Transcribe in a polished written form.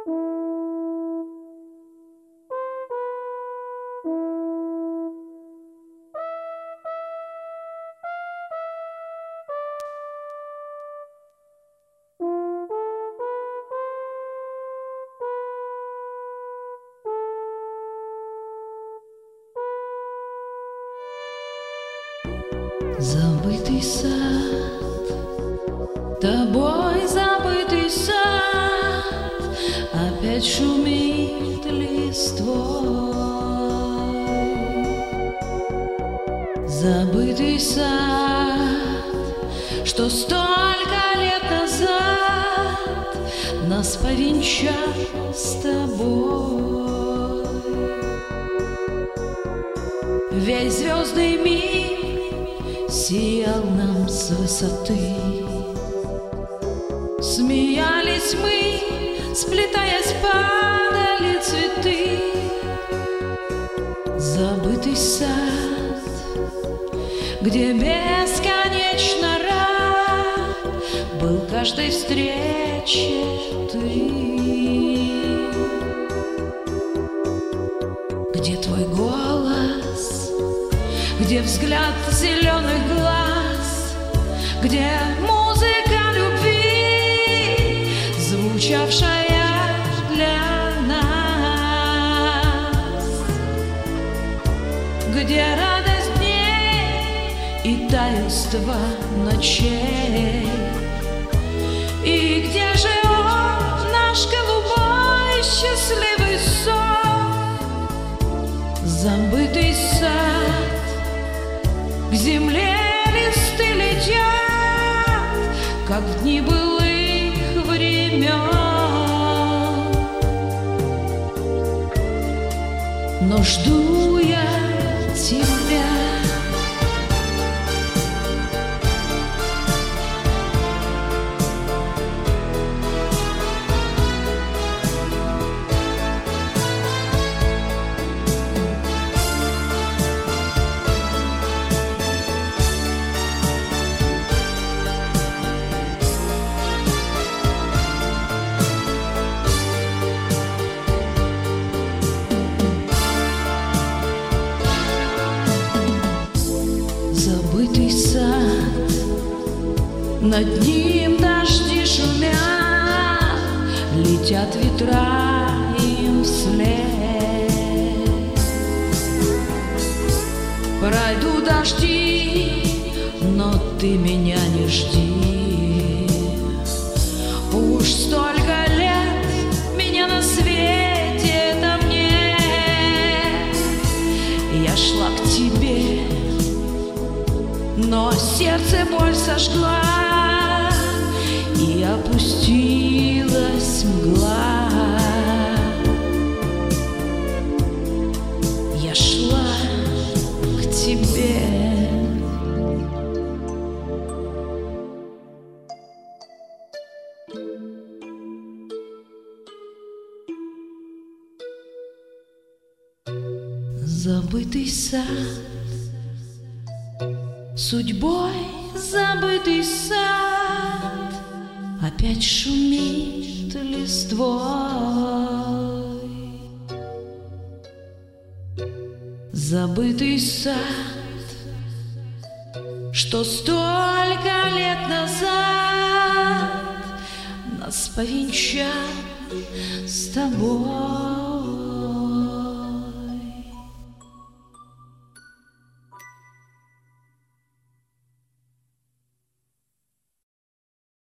Забытый сад, тобой забытый сад, опять шумит листвой. Забытый сад, что столько лет назад нас повенчал с тобой. Весь звездный мир сиял нам с высоты. Смеялись мы, сплетаясь, падали цветы. Забытый сад, где бесконечно рад был каждой встрече ты. Где твой голос, где взгляд зеленых глаз, где музыка любви, звучавшая для нас, где радость дней и таинство ночей, и где же он, наш голубой счастливый сон. Забытый сад, к земле листы летят, как в дни былых времен. Но жду я тебя. Забытый сад, над ним дожди шумят, летят ветра им вслед. Пройдут дожди, но ты меня не жди. Уж столько лет меня на свете там нет. Я шла к тебе, но сердце боль сожгла, и опустилась мгла. Я шла к тебе. Забытый сад, судьбой забытый сад, опять шумит листвой. Забытый сад, что столько лет назад нас повенчал с тобой.